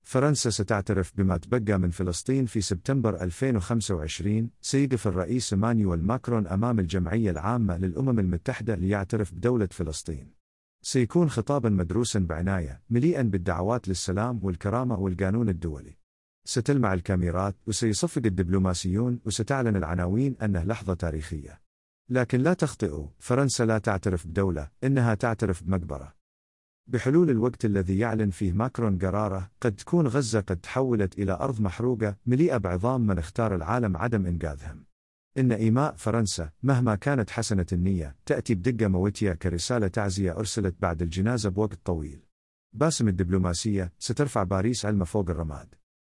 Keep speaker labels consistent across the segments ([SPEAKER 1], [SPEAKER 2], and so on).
[SPEAKER 1] فرنسا ستعترف بما تبقى من فلسطين في سبتمبر 2025. سيقف الرئيس إيمانويل ماكرون أمام الجمعية العامة للأمم المتحدة ليعترف بدولة فلسطين. سيكون خطابا مدروسا بعناية، مليئا بالدعوات للسلام والكرامة والقانون الدولي. ستلمع الكاميرات وسيصفق الدبلوماسيون وستعلن العناوين أنه لحظة تاريخية. لكن لا تخطئوا، فرنسا لا تعترف بدولة، إنها تعترف بمقبرة. بحلول الوقت الذي يعلن فيه ماكرون قراره، قد تكون غزة قد تحولت إلى أرض محروقة مليئة بعظام من اختار العالم عدم إنقاذهم. إن إيماء فرنسا مهما كانت حسنة النية تأتي بدقة موتية كرسالة تعزية أرسلت بعد الجنازة بوقت طويل. باسم الدبلوماسية سترفع باريس علمة فوق الرماد.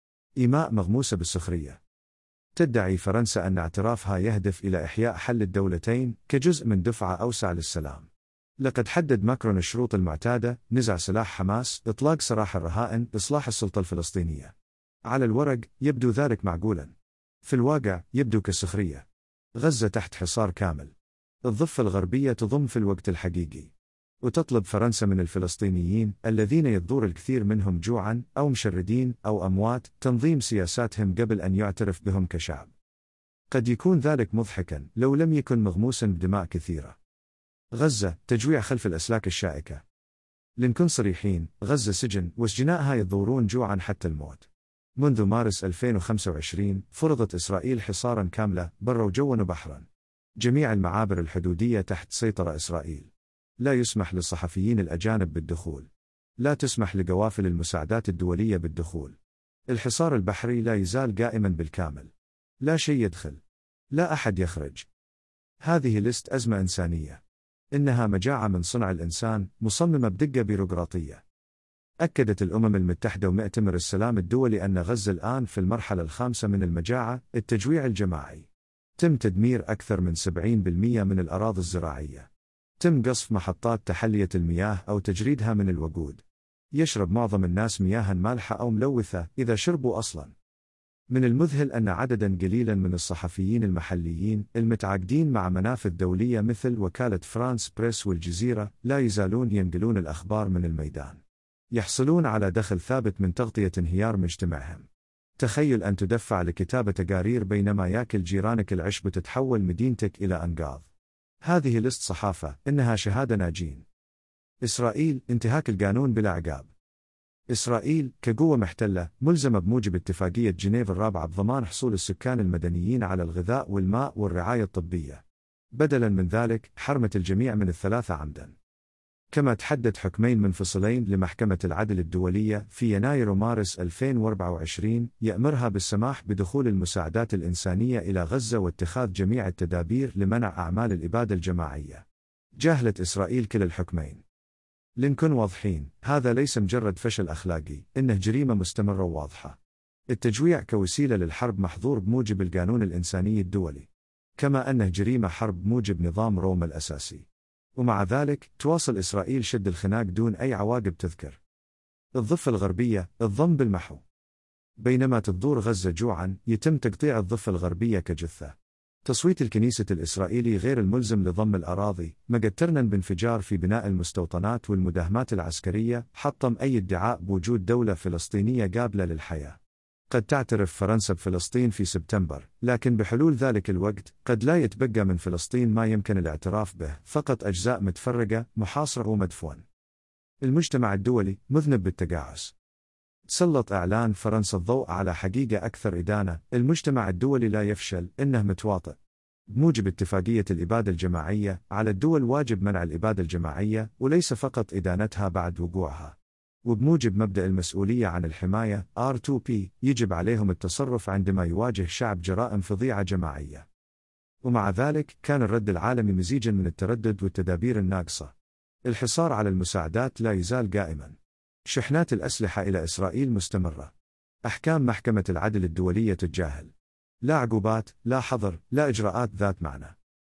[SPEAKER 1] إيماء مغموسة بالسخرية. تدعي فرنسا أن اعترافها يهدف إلى إحياء حل الدولتين كجزء من دفعة أوسع للسلام. لقد حدد ماكرون الشروط المعتادة: نزع سلاح حماس، إطلاق سراح الرهائن، إصلاح السلطة الفلسطينية. على الورق يبدو ذلك معقولا، في الواقع يبدو كسخرية. غزة تحت حصار كامل. الضفة الغربية تضم في الوقت الحقيقي. وتطلب فرنسا من الفلسطينيين الذين يضور الكثير منهم جوعا أو مشردين أو أموات تنظيم سياساتهم قبل أن يعترف بهم كشعب. قد يكون ذلك مضحكا لو لم يكن مغموسا بدماء كثيرة. غزة تجويع خلف الأسلاك الشائكة. لنكن صريحين، غزة سجن وسجنائها يضورون جوعا حتى الموت. منذ مارس 2025 فرضت إسرائيل حصارا كاملة برا وجوا وبحرا. جميع المعابر الحدودية تحت سيطرة إسرائيل. لا يسمح للصحفيين الأجانب بالدخول. لا تسمح لقوافل المساعدات الدولية بالدخول. الحصار البحري لا يزال قائما بالكامل. لا شيء يدخل. لا أحد يخرج. هذه لست أزمة إنسانية. إنها مجاعة من صنع الإنسان، مصممة بدقة بيروقراطية. أكدت الأمم المتحدة ومؤتمر السلام الدولي أن غزة الآن في المرحلة الخامسة من المجاعة، التجويع الجماعي. تم تدمير أكثر من 70% من الأراضي الزراعية. تم قصف محطات تحلية المياه أو تجريدها من الوقود. يشرب معظم الناس مياه مالحة أو ملوثة إذا شربوا أصلا. من المذهل أن عددا قليلا من الصحفيين المحليين المتعاقدين مع منافذ دولية مثل وكالة فرانس بريس والجزيرة لا يزالون ينقلون الأخبار من الميدان. يحصلون على دخل ثابت من تغطية انهيار مجتمعهم. تخيل أن تدفع لكتابة تقارير بينما ياكل جيرانك العشب وتتحول مدينتك إلى أنقاض. هذه لست صحافة، إنها شهادة ناجين. إسرائيل انتهاك القانون بلا عقاب. إسرائيل كقوة محتلة ملزمة بموجب اتفاقية جنيف الرابعة بضمان حصول السكان المدنيين على الغذاء والماء والرعاية الطبية. بدلا من ذلك حرمت الجميع من الثلاثة عمدا. كما تحدد حكمين منفصلين لمحكمة العدل الدولية في يناير ومارس 2024 يأمرها بالسماح بدخول المساعدات الإنسانية إلى غزة واتخاذ جميع التدابير لمنع أعمال الإبادة الجماعية. جاهلت إسرائيل كلا الحكمين. لنكن واضحين، هذا ليس مجرد فشل أخلاقي، إنه جريمة مستمرة وواضحة. التجويع كوسيلة للحرب محظور بموجب القانون الإنساني الدولي، كما أنه جريمة حرب بموجب نظام روما الأساسي. ومع ذلك تواصل إسرائيل شد الخناق دون أي عواقب تذكر. الضفة الغربية الضم بالمحو. بينما تدور غزة جوعا، يتم تقطيع الضفة الغربية كجثة. تصويت الكنيسة الإسرائيلي غير الملزم لضم الأراضي، مقترنا بانفجار في بناء المستوطنات والمداهمات العسكرية، حطم أي ادعاء بوجود دولة فلسطينية قابلة للحياة. قد تعترف فرنسا بفلسطين في سبتمبر، لكن بحلول ذلك الوقت قد لا يتبقى من فلسطين ما يمكن الاعتراف به، فقط أجزاء متفرقة، محاصرة ومدفون. المجتمع الدولي مذنب بالتجاعس. تسلط إعلان فرنسا الضوء على حقيقة أكثر إدانة: المجتمع الدولي لا يفشل، إنه متواطئ. بموجب اتفاقية الإبادة الجماعية، على الدول واجب منع الإبادة الجماعية، وليس فقط إدانتها بعد وقوعها. وبموجب مبدأ المسؤولية عن الحماية R2P، يجب عليهم التصرف عندما يواجه شعب جرائم فظيعة جماعية. ومع ذلك كان الرد العالمي مزيجا من التردد والتدابير الناقصة. الحصار على المساعدات لا يزال قائما. شحنات الأسلحة إلى إسرائيل مستمرة. أحكام محكمة العدل الدولية تتجاهل. لا عقوبات، لا حظر، لا إجراءات ذات معنى.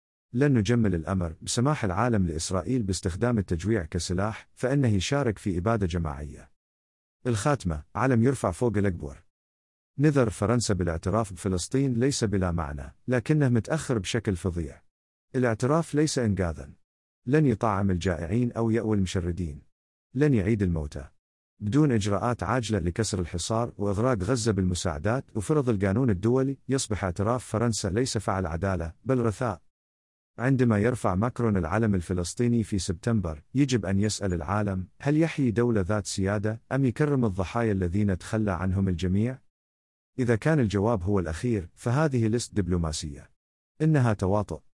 [SPEAKER 1] لن نجمل الأمر بسماح العالم لإسرائيل باستخدام التجويع كسلاح، فإنه يشارك في إبادة جماعية. الخاتمة: علم يرفع فوق الأقبور. نذر فرنسا بالاعتراف بفلسطين ليس بلا معنى، لكنه متأخر بشكل فظيع. الاعتراف ليس إنقاذا. لن يطعم الجائعين أو يأوي المشردين. لن يعيد الموتى. بدون إجراءات عاجلة لكسر الحصار وإغراق غزة بالمساعدات وفرض القانون الدولي، يصبح اعتراف فرنسا ليس فعل عدالة بل رثاء. عندما يرفع ماكرون العلم الفلسطيني في سبتمبر، يجب أن يسأل العالم: هل يحيي دولة ذات سيادة أم يكرم الضحايا الذين تخلى عنهم الجميع؟ إذا كان الجواب هو الأخير، فهذه لست دبلوماسية، إنها تواطؤ.